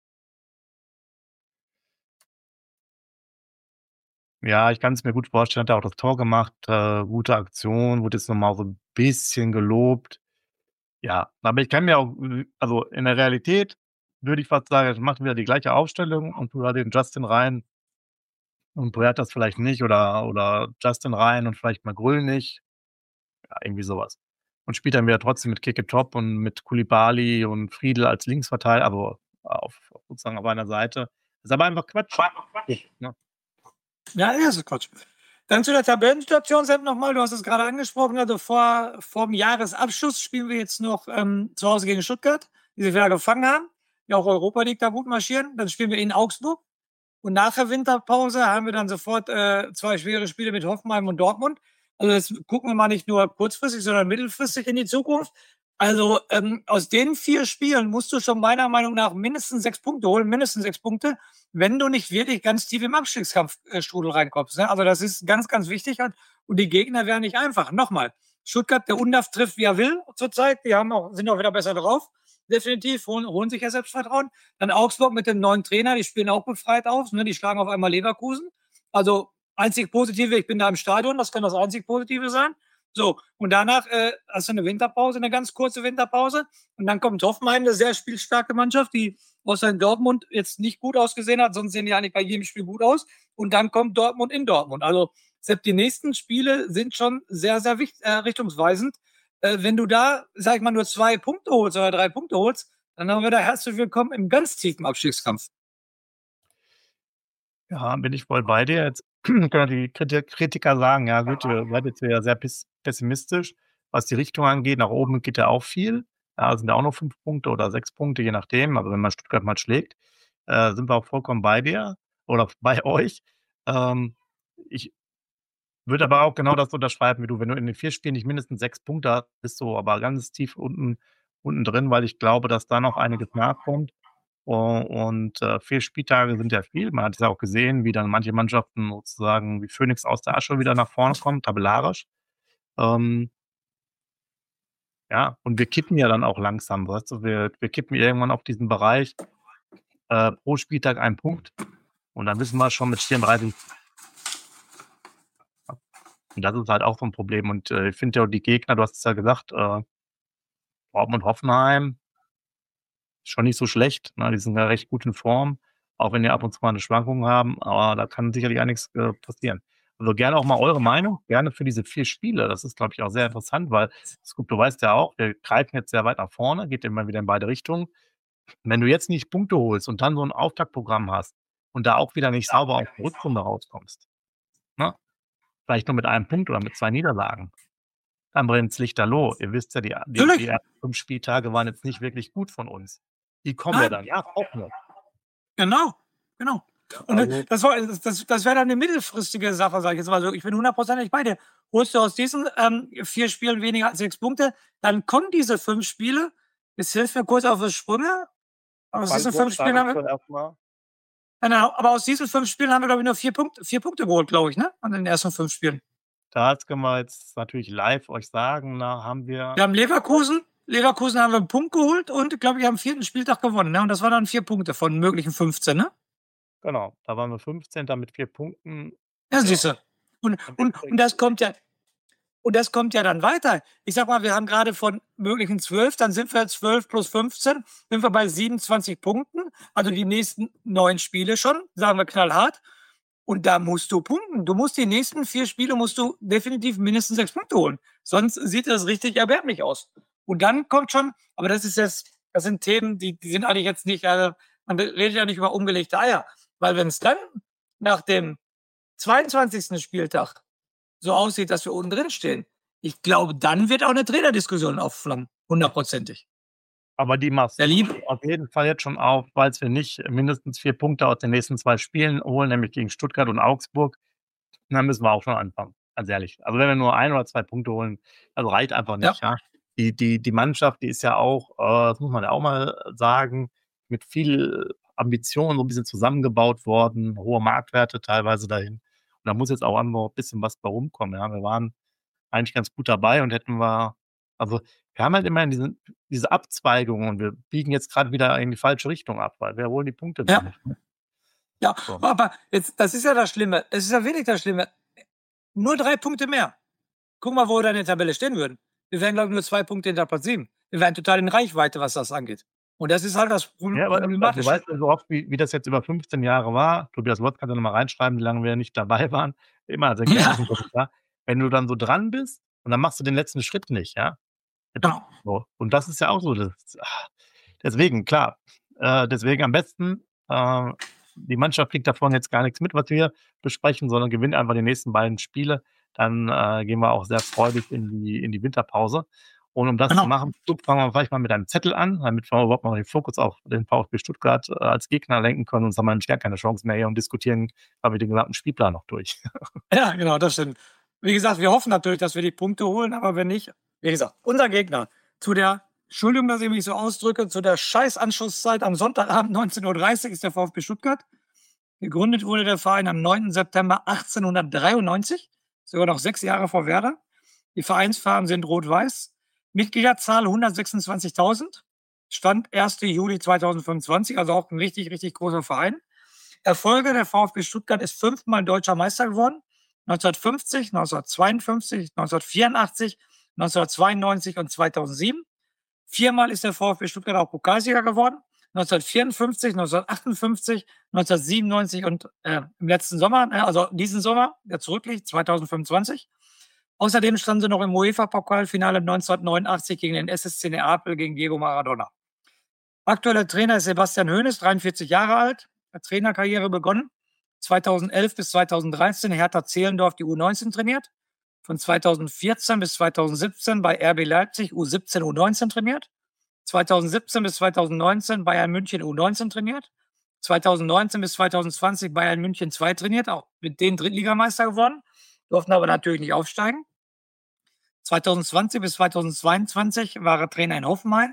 Ja, ich kann es mir gut vorstellen, hat er auch das Tor gemacht, äh, gute Aktion, wurde jetzt nochmal so ein bisschen gelobt. Ja, aber ich kann mir auch, äh, also in der Realität würde ich fast sagen, ich mache wieder die gleiche Aufstellung und tue da den Justin rein und Puertas vielleicht nicht oder, oder Justin rein und vielleicht mal Grüll nicht. Ja, irgendwie sowas. Und spielt dann wieder trotzdem mit Kicke Top und mit Koulibaly und Friedel als Linksverteidiger, aber auf, sozusagen auf einer Seite. Das ist aber einfach Quatsch. Ja. Ja, das ist Quatsch. Dann zu der Tabellensituation, Sepp, nochmal. Du hast es gerade angesprochen. Also vor, vor dem Jahresabschluss spielen wir jetzt noch ähm, zu Hause gegen Stuttgart, die sich wieder gefangen haben, die auch Europa League da gut marschieren. Dann spielen wir in Augsburg. Und nach der Winterpause haben wir dann sofort äh, zwei schwere Spiele mit Hoffenheim und Dortmund. Also jetzt gucken wir mal nicht nur kurzfristig, sondern mittelfristig in die Zukunft. Also ähm, aus den vier Spielen musst du schon meiner Meinung nach mindestens sechs Punkte holen, mindestens sechs Punkte, wenn du nicht wirklich ganz tief im Abstiegskampfstrudel reinkommst. Ne? Also das ist ganz, ganz wichtig. Und die Gegner wären nicht einfach. Nochmal, Stuttgart, der Undaf trifft, wie er will zurzeit. Die haben auch, sind auch wieder besser drauf. Definitiv, holen, holen sich ja Selbstvertrauen. Dann Augsburg mit dem neuen Trainer, die spielen auch befreit auf. Ne? Die schlagen auf einmal Leverkusen. Also einzig Positive, ich bin da im Stadion, das kann das einzig Positive sein. So, und danach äh, hast du eine Winterpause, eine ganz kurze Winterpause. Und dann kommt Hoffenheim, eine sehr spielstarke Mannschaft, die außer in Dortmund jetzt nicht gut ausgesehen hat, sonst sehen die eigentlich bei jedem Spiel gut aus. Und dann kommt Dortmund in Dortmund. Also selbst die nächsten Spiele sind schon sehr, sehr wichtig, äh, richtungsweisend. Äh, wenn du da, sag ich mal, nur zwei Punkte holst oder drei Punkte holst, dann haben wir da herzlich willkommen im ganz tiefen Abstiegskampf. Ja, bin ich voll bei dir. Jetzt können die Kritiker sagen, ja gut, ihr seid jetzt ja sehr pessimistisch, was die Richtung angeht. Nach oben geht ja auch viel. Ja, sind ja auch noch fünf Punkte oder sechs Punkte, je nachdem. Also wenn man Stuttgart mal schlägt, äh, sind wir auch vollkommen bei dir oder bei euch. Ähm, ich würde aber auch genau das unterschreiben wie du. Wenn du in den vier Spielen nicht mindestens sechs Punkte hast, bist du aber ganz tief unten, unten drin, weil ich glaube, dass da noch einiges nachkommt. U und, äh, vier Spieltage sind ja viel. Man hat es ja auch gesehen, wie dann manche Mannschaften sozusagen wie Phönix aus der Asche wieder nach vorne kommen, tabellarisch. Ähm ja, und wir kippen ja dann auch langsam, weißt du? Wir wir kippen irgendwann auf diesen Bereich, äh, pro Spieltag ein Punkt und dann wissen wir schon mit vierunddreißig und das ist halt auch so 'n Problem und, äh, ich finde ja auch die Gegner, du hast es ja gesagt, äh Dortmund, Hoffenheim schon nicht so schlecht, ne? Die sind ja recht gut in Form, auch wenn die ab und zu mal 'ne Schwankung haben, aber da kann sicherlich einiges, äh, passieren. Also, gerne auch mal eure Meinung, gerne für diese vier Spiele. Das ist, glaube ich, auch sehr interessant, weil Scoop, du weißt ja auch, wir greifen jetzt sehr weit nach vorne, geht immer wieder in beide Richtungen. Wenn du jetzt nicht Punkte holst und dann so 'n Auftaktprogramm hast und da auch wieder nicht sauber aus der Rückrunde rauskommst, ne? Vielleicht nur mit einem Punkt oder mit zwei Niederlagen, dann brennt's lichterloh. Ihr wisst ja, die a die die Natürlich. ersten fünf Spieltage waren jetzt nicht wirklich gut von uns. Die kommen ja Nein. danach auch noch. Genau, genau. Und Also das war das das das wäre dann 'ne mittelfristige Sache, sage ich jetzt mal so. Ich bin hundertprozentig bei dir. Holst du aus diesen, ähm, vier Spielen weniger als sechs Punkte, dann kommen diese fünf Spiele jetzt hilf mir kurz auf die Sprünge. Aus diesen fünf Spielen haben wir erst mal. Genau, aber aus diesen fünf Spielen haben wir, glaube ich, nur vier Punkt vier Punkte geholt, glaube ich, ne? An den ersten fünf Spielen. Das können wir jetzt natürlich live euch sagen, da haben wir Wir haben Leverkusen Leverkusen haben wir 'n Punkt geholt und, glaube ich, am vierten Spieltag gewonnen, ne? Und das waren dann vier Punkte von möglichen fünfzehn, ne? Genau, da waren wir fünfzehnter mit vier Punkten. Ja, Ja. siehst du. Und Im und und Endeffekt das kommt ja und das kommt ja dann weiter. Ich sage mal, wir haben grade von möglichen zwölf, dann sind wir zwölf plus fünfzehn, sind wir bei siebenundzwanzig Punkten, also die nächsten neun Spiele schon, sagen wir knallhart. Und da musst du punkten. Du musst die nächsten vier Spiele musst du definitiv mindestens sechs Punkte holen, sonst sieht das richtig erbärmlich aus. Und dann kommt schon aber das ist jetzt das sind Themen, die die sind eigentlich jetzt nicht äh, man redet ja nicht über ungelegte Eier, weil wenn's dann nach dem zweiundzwanzigsten Spieltag so aussieht, dass wir unten drin stehen, ich glaube, dann wird auch 'ne Trainerdiskussion aufflammen, hundertprozentig. Aber die machst Der lieb du auf jeden Fall jetzt schon auf, falls wir nicht mindestens vier Punkte aus den nächsten zwei Spielen holen, nämlich gegen Stuttgart und Augsburg, dann müssen wir auch schon anfangen, ganz ehrlich. Also, wenn wir nur ein oder zwei Punkte holen, das reicht einfach Ja. nicht, ja? Die die die Mannschaft, die ist ja auch, äh, das muss man ja auch mal sagen, mit viel Ambition so 'n bisschen zusammengebaut worden, hohe Marktwerte teilweise dahin. Und da muss jetzt auch einfach bisschen was bei rumkommen, ja? Wir waren eigentlich ganz gut dabei und hätten wir also, wir haben halt immer in diesen diese Abzweigungen und wir biegen jetzt grad wieder in die falsche Richtung ab, weil wir holen die Punkte da Ja. nicht, ne? Ja, So. aber jetzt das ist ja das Schlimme. Es ist ja wirklich das Schlimme. Nur drei Punkte mehr. Guck mal, wo wir da in der Tabelle stehen würden. Wir wären, glaube ich, nur zwei Punkte hinter Platz sieben. Wir wären total in Reichweite, was das angeht. Und das ist halt das Pro Ja, aber du Problematische. weißt ja so oft, wie wie das jetzt über fünfzehn Jahre war. Tobias Watz kann ja noch mal reinschreiben, wie lange wir nicht dabei waren. Immer sehr gerne Ja. so 'n Kommentar. Wenn du dann so dran bist und dann machst du den letzten Schritt nicht, ja? Genau. So, und das ist ja auch so das ah, deswegen, klar, äh, deswegen am besten, äh, die Mannschaft kriegt davon jetzt gar nix mit, was wir besprechen, sondern gewinnt einfach die nächsten beiden Spiele. Dann, äh, gehen wir auch sehr freudig in die in die Winterpause. Und um das zu Genau. machen, Scoop, fangen wir vielleicht mal mit einem Zettel an, damit wir überhaupt mal den Fokus auf den VfB Stuttgart, äh, als Gegner lenken können, sonst haben wir nämlich gar keine Chance mehr hier und diskutieren quasi den gesamten Spielplan noch durch. Ja, genau, das stimmt. Wie gesagt, wir hoffen natürlich, dass wir die Punkte holen, aber wenn nicht wie gesagt, unser Gegner zu der Entschuldigung, dass ich mich so ausdrücke, zu der Scheiß-Anschlusszeit am Sonntagabend neunzehn Uhr dreißig ist der VfB Stuttgart. Gegründet wurde der Verein am neunten September achtzehnhundertdreiundneunzig, sogar noch sechs Jahre vor Werder. Die Vereinsfarben sind rot-weiß. Mitgliederzahl hundertsechsundzwanzigtausend. Stand erster Juli zweitausendfünfundzwanzig, also auch 'n richtig, richtig großer Verein. Erfolge der VfB Stuttgart ist fünfmal Deutscher Meister geworden. neunzehnhundertfünfzig, neunzehnhundertzweiundfünfzig, neunzehnhundertvierundachtzig, neunzehnhundertzweiundneunzig und zweitausendsieben. Viermal ist der VfB Stuttgart auch Pokalsieger geworden. neunzehnhundertvierundfünfzig, neunzehnhundertachtundfünfzig, neunzehnhundertsiebenundneunzig und, äh, im letzten Sommer, ne, also diesen Sommer, der zurückliegt, zweitausendfünfundzwanzig. Außerdem standen sie noch im UEFA-Pokalfinale neunzehnhundertneunundachtzig gegen den S S C Neapel gegen Diego Maradona. Aktueller Trainer ist Sebastian Hoeneß, dreiundvierzig Jahre alt, hat Trainerkarriere begonnen. zweitausendelf bis zweitausenddreizehn Hertha Zehlendorf die U neunzehn trainiert. Von zweitausendvierzehn bis zweitausendsiebzehn bei R B Leipzig U siebzehn, U neunzehn trainiert. zweitausendsiebzehn bis zweitausendneunzehn Bayern München U neunzehn trainiert. zweitausendneunzehn bis zweitausendzwanzig Bayern München zwei trainiert, auch mit denen Drittligameister geworden, durften aber natürlich nicht aufsteigen. zweitausendzwanzig bis zweitausendzweiundzwanzig war er Trainer in Hoffenheim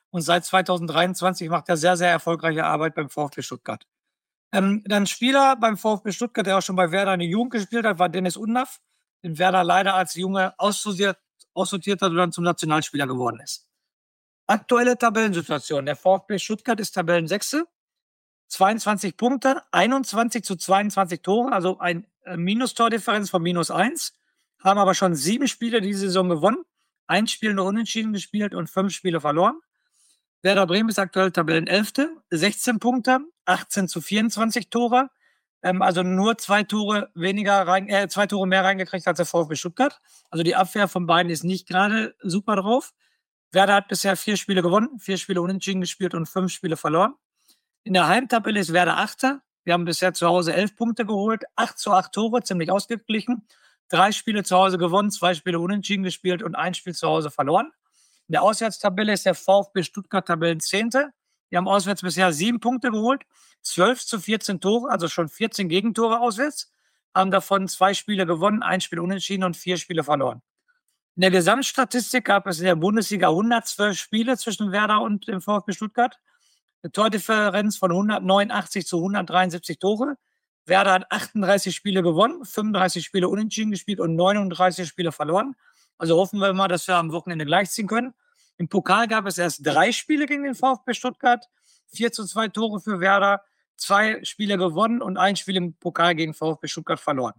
und seit zweitausenddreiundzwanzig macht er sehr, sehr erfolgreiche Arbeit beim VfB Stuttgart. Ähm, dann Spieler beim VfB Stuttgart, der auch schon bei Werder in der Jugend gespielt hat, war Dennis Undaff, den Werder leider als Junge aussortiert, aussortiert hat und dann zum Nationalspieler geworden ist. Aktuelle Tabellensituation. Der VfB Stuttgart ist Tabellensechste, zweiundzwanzig Punkte, einundzwanzig zu zweiundzwanzig Tore, also ein äh, Minustordifferenz von minus eins, haben aber schon sieben Spiele diese Saison gewonnen, ein Spiel nur unentschieden gespielt und fünf Spiele verloren. Werder Bremen ist aktuell Tabellenelfte, sechzehn Punkte, achtzehn zu vierundzwanzig Tore, ähm, also nur zwei Tore weniger rein, äh, zwei Tore mehr reingekriegt als der VfB Stuttgart. Also die Abwehr von beiden ist nicht gerade super drauf. Werder hat bisher vier Spiele gewonnen, vier Spiele unentschieden gespielt und fünf Spiele verloren. In der Heimtabelle ist Werder Achter. Wir haben bisher zu Hause elf Punkte geholt, acht zu acht Tore, ziemlich ausgeglichen. Drei Spiele zu Hause gewonnen, zwei Spiele unentschieden gespielt und ein Spiel zu Hause verloren. In der Auswärtstabelle ist der VfB Stuttgart Tabellenzehnte. Wir haben auswärts bisher sieben Punkte geholt, zwölf zu vierzehn Tore, also schon vierzehn Gegentore auswärts. Haben davon zwei Spiele gewonnen, ein Spiel unentschieden und vier Spiele verloren. In der Gesamtstatistik gab es in der Bundesliga hundertzwölf Spiele zwischen Werder und dem VfB Stuttgart. Eine Tordifferenz von hundertneunundachtzig zu hundertdreiundsiebzig Tore. Werder hat achtunddreißig Spiele gewonnen, fünfunddreißig Spiele unentschieden gespielt und neununddreißig Spiele verloren. Also hoffen wir mal, dass wir am Wochenende gleichziehen können. Im Pokal gab es erst drei Spiele gegen den VfB Stuttgart, vier zu zwei Tore für Werder, zwei Spiele gewonnen und ein Spiel im Pokal gegen VfB Stuttgart verloren.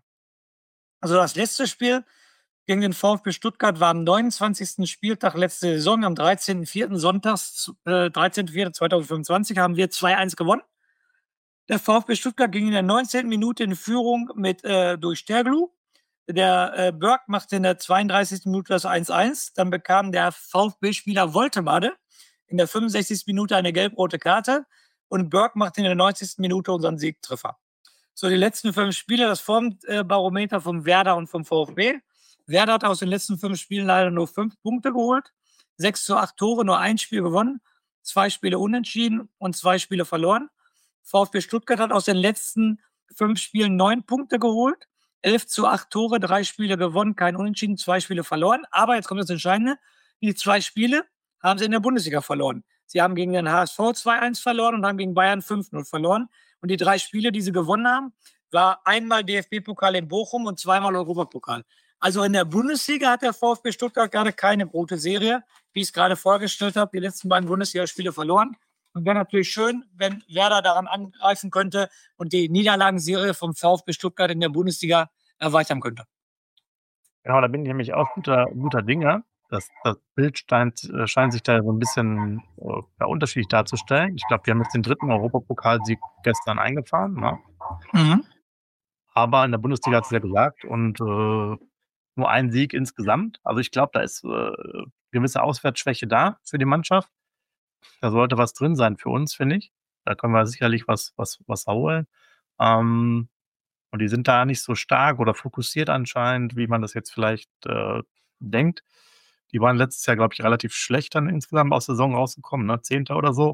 Also das letzte Spiel gegen den VfB Stuttgart war am neunundzwanzigsten Spieltag letzte Saison, am dreizehnten vierten sonntags, äh, dreizehnten vierten zweitausendfünfundzwanzig haben wir zwei eins gewonnen. Der VfB Stuttgart ging in der neunzehnten Minute in Führung mit äh, durch Sterglu. Der äh, Burg machte in der zweiunddreißigsten Minute das eins eins. Dann bekam der VfB-Spieler Woltemade in der fünfundsechzigsten Minute eine gelb-rote Karte und Burg machte in der neunzigsten Minute unseren Siegtreffer. So, die letzten fünf Spiele, das Formbarometer vom Werder und vom VfB. Werder hat aus den letzten fünf Spielen leider nur fünf Punkte geholt, sechs zu acht Tore, nur ein Spiel gewonnen, zwei Spiele unentschieden und zwei Spiele verloren. VfB Stuttgart hat aus den letzten fünf Spielen neun Punkte geholt, elf zu acht Tore, drei Spiele gewonnen, kein Unentschieden, zwei Spiele verloren. Aber jetzt kommt das Entscheidende, die zwei Spiele haben sie in der Bundesliga verloren. Sie haben gegen den H S V zwei eins verloren und haben gegen Bayern fünf null verloren. Und die drei Spiele, die sie gewonnen haben, war einmal D F B-Pokal in Bochum und zweimal Europapokal. Also in der Bundesliga hat der VfB Stuttgart gerade keine rote Serie, wie ich es gerade vorgestellt habe. Die letzten beiden Bundesligaspiele verloren. Und wäre natürlich schön, wenn Werder daran angreifen könnte und die Niederlagenserie vom VfB Stuttgart in der Bundesliga erweitern könnte. Genau, da bin ich nämlich auch guter, guter Dinge. Das, das Bild scheint, scheint sich da so ein bisschen äh, ja, unterschiedlich darzustellen. Ich glaube, wir haben jetzt den dritten Europapokalsieg gestern eingefahren. Ne? Mhm. Aber in der Bundesliga hat es ja gesagt und äh, nur ein Sieg insgesamt. Also ich glaube, da ist äh, gewisse Auswärtsschwäche da für die Mannschaft. Da sollte was drin sein für uns, finde ich. Da können wir sicherlich was, was, was holen. Ähm, und die sind da nicht so stark oder fokussiert anscheinend, wie man das jetzt vielleicht äh, denkt. Die waren letztes Jahr, glaube ich, relativ schlecht dann insgesamt aus der Saison rausgekommen, ne? Zehnter oder so.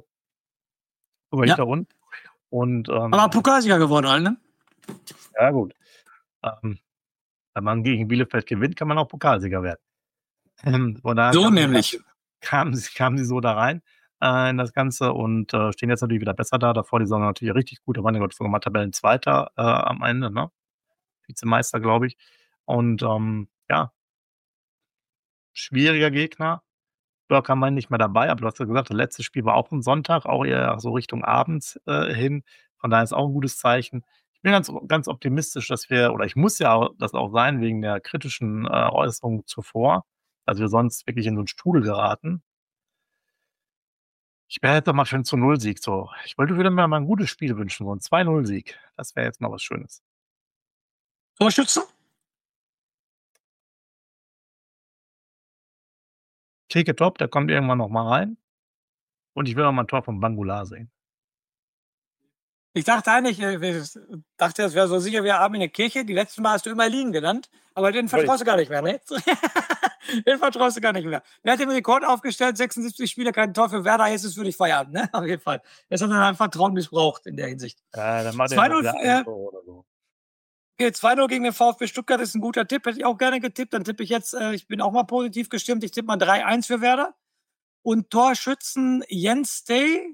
Sogar Ja. hinter uns. Und, ähm, Aber Pokalsieger geworden, halt, ne? ja, gut. Ähm, wenn man gegen Bielefeld gewinnt, kann man auch Pokalsieger werden. Ähm, von daher So kamen, nämlich. kamen, sie, kamen sie so da rein äh, in das Ganze und äh, stehen jetzt natürlich wieder besser da. Davor die Saison natürlich richtig gut. Da waren ja Gott sogar mal Tabellenzweiter äh, am Ende, ne? Vizemeister, glaube ich. Und ähm, ja, schwieriger Gegner. Burg haben wir nicht mehr dabei, aber du hast ja gesagt, das letzte Spiel war auch am Sonntag, auch eher so Richtung abends äh, hin. Von daher ist auch ein gutes Zeichen. Ich bin ganz, ganz optimistisch, dass wir, oder ich muss ja auch, das auch sein, wegen der kritischen äh, Äußerung zuvor, dass wir sonst wirklich in so einen Strudel geraten. Ich wäre jetzt doch mal für einen zu null Sieg so. Ich wollte wieder mal ein gutes Spiel wünschen, so ein zwei null Sieg. Das wäre jetzt mal was Schönes. Torschützen? Keke Top, der kommt irgendwann noch mal rein. Und ich will auch mal ein Tor von Bangular sehen. Ich dachte eigentlich, ich dachte, das wäre so sicher wie Abend in der Kirche. Die letzten Mal hast du immer Liegen genannt, aber den vertraust du gar nicht mehr, ne? Den vertraust du gar nicht mehr. Wer hat den Rekord aufgestellt? sechsundsiebzig Spiele, kein Tor für Werder, jetzt ist es für dich Feierabend, ne? Auf jeden Fall. Jetzt hat er ein Vertrauen missbraucht in der Hinsicht. Ja, dann macht zwei er null noch äh, ein Tor oder so. Okay, zwei null gegen den VfB Stuttgart ist ein guter Tipp. Hätte ich auch gerne getippt. Dann tippe ich jetzt, äh, ich bin auch mal positiv gestimmt. Ich tippe mal drei eins für Werder. und Torschützen Jens Stay,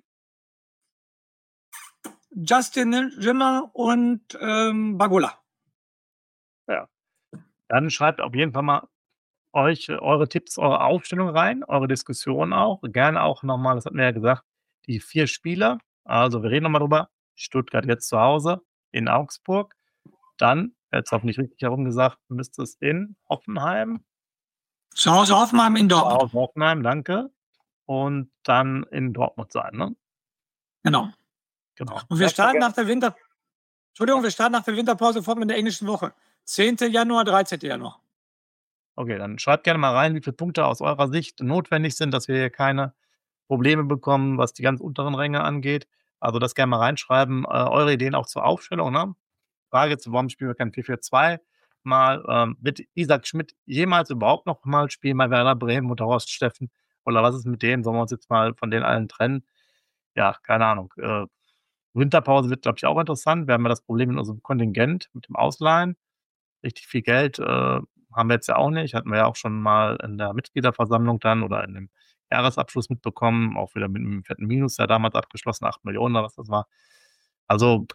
Justin Jimmer und ähm, Bagula. Ja. Dann schreibt auf jeden Fall mal euch äh, eure Tipps, eure Aufstellung rein, eure Diskussion auch. Gerne auch nochmal, das hatten wir ja gesagt, die vier Spieler. Also wir reden nochmal drüber. Stuttgart jetzt zu Hause in Augsburg. Dann, jetzt hoffentlich richtig herum gesagt, müsste es in Hoffenheim. Zu Hause Hoffenheim in Zu Dortmund. Hause Hoffenheim, danke. Und dann in Dortmund sein, ne? Genau. Genau. Und wir Nicht starten vergessen- nach der Winter... Entschuldigung, wir starten nach der Winterpause fort mit der englischen Woche. zehnten Januar, dreizehnten Januar. Okay, dann schreibt gerne mal rein, wie viele Punkte aus eurer Sicht notwendig sind, dass wir hier keine Probleme bekommen, was die ganz unteren Ränge angeht. Also das gerne mal reinschreiben. Äh, eure Ideen auch zur Aufstellung. Ne? Frage jetzt, warum spielen wir kein vier vier zwei mal? Ähm, wird Isaac Schmidt jemals überhaupt noch mal spielen bei Werder Bremen oder Horst Steffen? Oder was ist mit denen? Sollen wir uns jetzt mal von denen allen trennen? Ja, keine Ahnung. Äh, Winterpause wird, glaube ich, auch interessant. Wir haben ja das Problem in unserem Kontingent mit dem Ausleihen. Richtig viel Geld äh, haben wir jetzt ja auch nicht. Hatten wir ja auch schon mal in der Mitgliederversammlung dann oder in dem Jahresabschluss mitbekommen. Auch wieder mit einem fetten Minus, ja damals abgeschlossen, acht Millionen oder was das war. Also,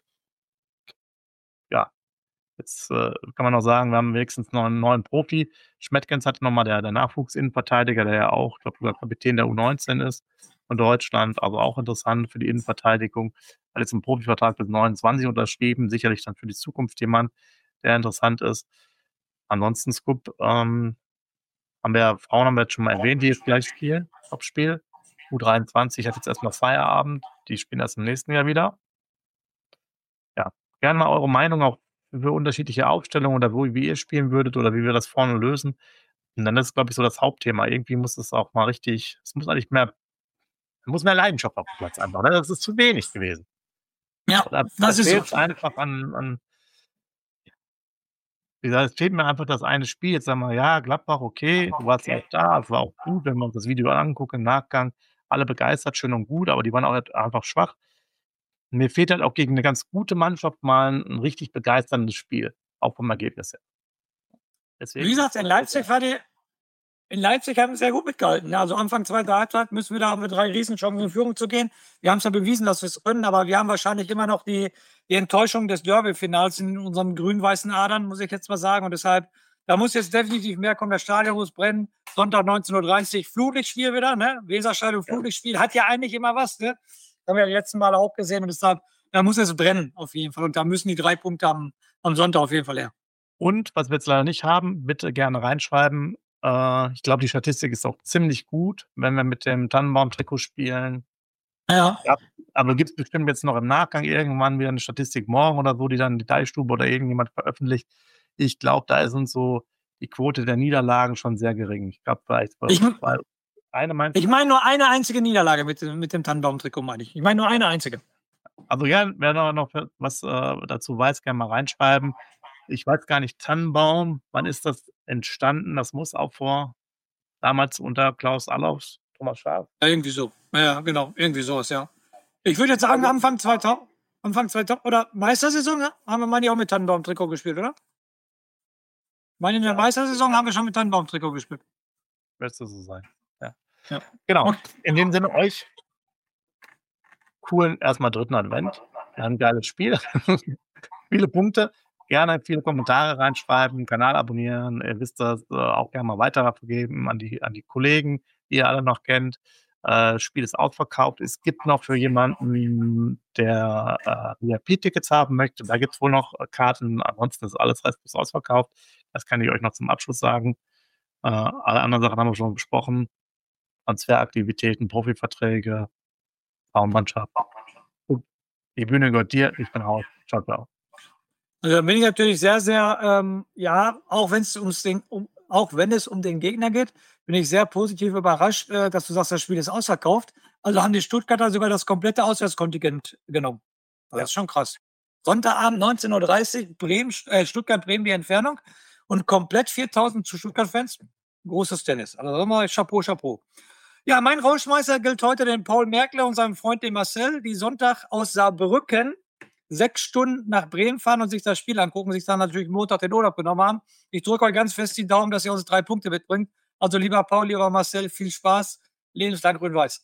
ja, jetzt äh, kann man noch sagen, wir haben wenigstens noch einen neuen Profi. Schmettgens hatte nochmal der, der Nachwuchsinnenverteidiger, der ja auch, ich glaube, sogar Kapitän der U neunzehn ist von Deutschland. Also auch interessant für die Innenverteidigung. Hat jetzt einen Profivertrag bis neunundzwanzig unterschrieben. Sicherlich dann für die Zukunft jemand, der interessant ist. Ansonsten, Scoop, ähm, haben wir, Frauen haben wir jetzt schon mal erwähnt, die jetzt gleich spielen, Topspiel. U dreiundzwanzig hat jetzt erstmal Feierabend, die spielen erst im nächsten Jahr wieder. Ja, gerne mal eure Meinung auch für unterschiedliche Aufstellungen oder wo, wie ihr spielen würdet oder wie wir das vorne lösen. Und dann ist, glaube ich, so das Hauptthema. Irgendwie muss es auch mal richtig, es muss eigentlich mehr, muss mehr Leidenschaft auf dem Platz einfach. Ne? Das ist zu wenig gewesen. Ja, Da, das da ist fehlt so. einfach an, an wie gesagt, es fehlt mir einfach das eine Spiel. Jetzt sagen wir, ja, Gladbach, okay, du warst ja auch da, es war auch gut, wenn wir uns das Video angucken im Nachgang. Alle begeistert, schön und gut, aber die waren auch halt einfach schwach. Mir fehlt halt auch gegen eine ganz gute Mannschaft mal ein, ein richtig begeisterndes Spiel, auch vom Ergebnis her. Deswegen, Wie gesagt, in Leipzig war die, in Leipzig haben wir sehr gut mitgehalten. Ja, also Anfang zweiter Halbzeit müssen wir da mit drei Riesenchancen in Führung zu gehen. Wir haben es ja bewiesen, dass wir es können, aber wir haben wahrscheinlich immer noch die, die Enttäuschung des Derby-Finals in unseren grün-weißen Adern, muss ich jetzt mal sagen. Und deshalb, da muss jetzt definitiv mehr kommen. Das Stadion muss brennen. Sonntag neunzehn Uhr dreißig, Flutlichtspiel wieder, ne? Weserstadion, Flutlichtspiel, hat ja eigentlich immer was, ne? Das haben wir ja die letzten Male auch gesehen. Und deshalb, da muss es brennen, auf jeden Fall. Und da müssen die drei Punkte am, am Sonntag auf jeden Fall her. Und was wir jetzt leider nicht haben, bitte gerne reinschreiben. Äh, ich glaube, die Statistik ist auch ziemlich gut, wenn wir mit dem Tannenbaum-Trikot spielen. Ja. Ja, aber gibt es bestimmt jetzt noch im Nachgang irgendwann wieder eine Statistik morgen oder so, die dann die Deichstube oder irgendjemand veröffentlicht. Ich glaube, da ist uns so die Quote der Niederlagen schon sehr gering. Ich glaube, vielleicht Ich, weil eine meinst ich meine nur eine einzige Niederlage mit, mit dem Tannenbaum-Trikot, meine ich. Ich meine nur eine einzige. Also ja, wer noch, noch was äh, dazu weiß, gerne mal reinschreiben. Ich weiß gar nicht, Tannenbaum, wann ist das entstanden? Das muss auch vor, damals unter Klaus Allofs, Thomas Schaaf. Ja, irgendwie so. Ja, genau. Irgendwie sowas, ja. Ich würde jetzt sagen, Anfang zweitausend, Anfang zweitausend oder Meistersaison, ja, haben wir meine ich auch mit Tannenbaum-Trikot gespielt, oder? Ich meine, in der Meistersaison haben wir schon mit Tannenbaum-Trikot gespielt. Müsste so sein. Ja. Ja. Genau. Und In dem Sinne euch coolen erstmal dritten Advent. Wir haben ein geiles Spiel. Viele Punkte. Gerne viele Kommentare reinschreiben, Kanal abonnieren. Ihr wisst das, äh, auch gerne mal weitergeben an die, an die Kollegen, die ihr alle noch kennt. Äh, Spiel ist ausverkauft. Es gibt noch für jemanden, der äh, V I P-Tickets haben möchte, da gibt es wohl noch äh, Karten. Ansonsten ist alles restlos ausverkauft. Das kann ich euch noch zum Abschluss sagen. Äh, alle anderen Sachen haben wir schon besprochen. Transferaktivitäten, Profiverträge, Frauenmannschaft. Gut, die Bühne gehört dir. Ich bin raus. Ciao, ciao. Also da bin ich natürlich sehr, sehr, ähm, ja, auch, wenn's ums den, um, auch wenn es um den Gegner geht, bin ich sehr positiv überrascht, äh, dass du sagst, das Spiel ist ausverkauft. Also haben die Stuttgarter sogar das komplette Auswärtskontingent genommen. Das Ja. ist schon krass. Sonntagabend neunzehn Uhr dreißig, Bremen, äh, Stuttgart-Bremen die Entfernung und komplett viertausend zu Stuttgart-Fans. Großes Tennis. Also immer Chapeau, Chapeau. Ja, mein Rauschmeißer gilt heute den Paul Merkle und seinem Freund den Marcel, die Sonntag aus Saarbrücken sechs Stunden nach Bremen fahren und sich das Spiel angucken, sich dann natürlich Montag den Urlaub genommen haben. Ich drücke euch ganz fest die Daumen, dass ihr uns drei Punkte mitbringt. Also lieber Paul, lieber Marcel, viel Spaß. Lebenslang Grün-Weiß.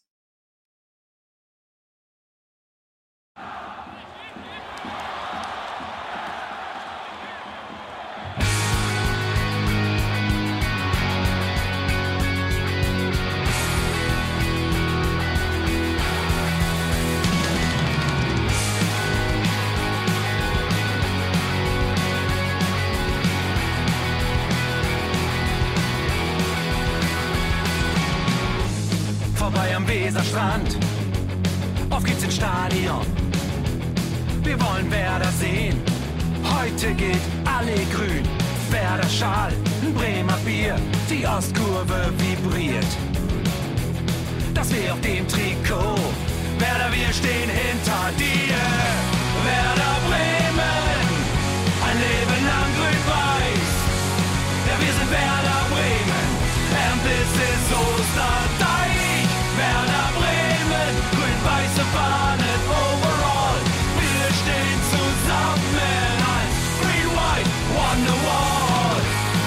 Vorbei am Weserstrand, auf geht's ins Stadion. Wir wollen Werder sehen, heute geht alle grün. Werder Schal, ein Bremer Bier, die Ostkurve vibriert. Das weh auf dem Trikot, Werder, wir stehen hinter dir. Werder Bremen, ein Leben lang grün-weiß. Ja, wir sind Werder Bremen, and this is Osterdeich. Werder Bremen, grün-weiße Fahnen overall. Wir stehen zusammen als Green-White Wonderwall.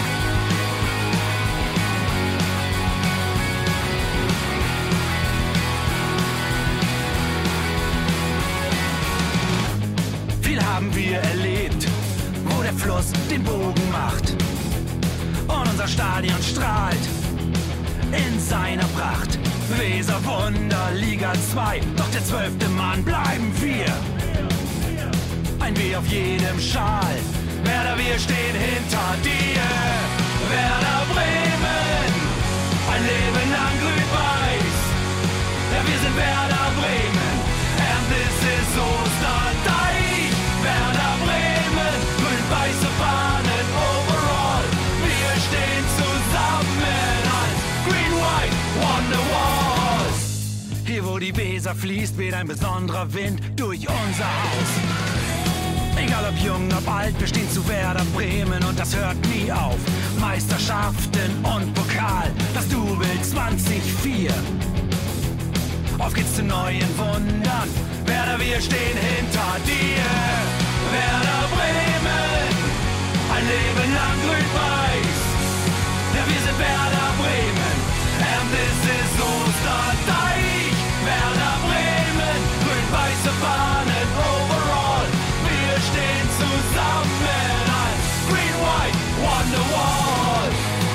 Viel haben wir erlebt, wo der Fluss den Bogen macht. Und unser Stadion strahlt in seiner Pracht. Weser Wunder, Liga zwei, doch der zwölfte Mann bleiben wir. Ein W auf jedem Schal, Werder, wir stehen hinter dir. Werder Bremen, ein Leben lang grün-weiß. Ja, wir sind Werder Bremen, and this is Osterdeich. Werder Bremen, grün-weiße Fahnen overall. Wir stehen zusammen als Green-White Wonderwall. Hier wo die Weser fließt, weht ein besonderer Wind durch unser Haus. Egal ob jung, ob alt, wir stehen zu Werder Bremen und das hört nie auf. Meisterschaften und Pokal, das Double zwanzig vier. Auf geht's zu neuen Wundern, Werder, wir stehen hinter dir. Werder Bremen, ein Leben lang grün-weiß. Ja, wir sind Werder Bremen, and this is Osterdeich. Werder Bremen, grün-weiße Fahnen overall. Wir stehen zusammen als Green-White Wonderwall.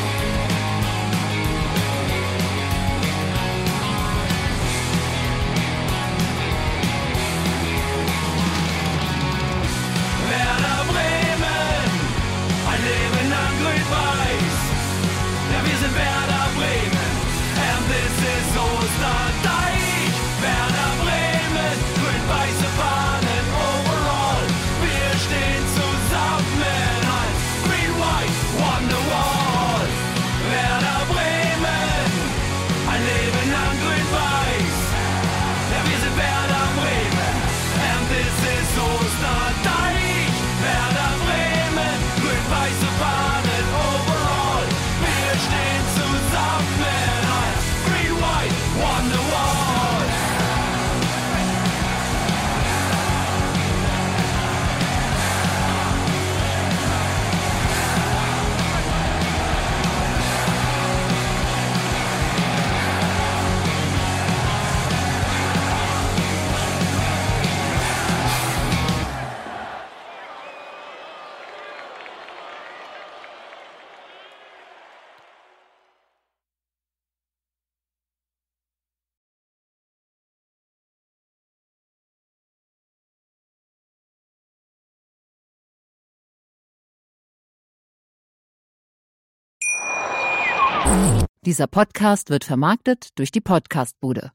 Werder Bremen, ein Leben lang grün-weiß. Ja, wir sind Werder Bremen, and this is Osterdeich. Werder Bremen, grün-weiße Fahnen overall. Wir stehen zusammen als Green-White Wonderwall. Werder Bremen, ein Leben lang grün-weiß. Ja, wir sind Werder Bremen, and this is Osterdeich. Werder Bremen, grün-weiße Fahnen overall. Wir stehen zusammen als Green-White Wonderwall. Dieser Podcast wird vermarktet durch die Podcastbude.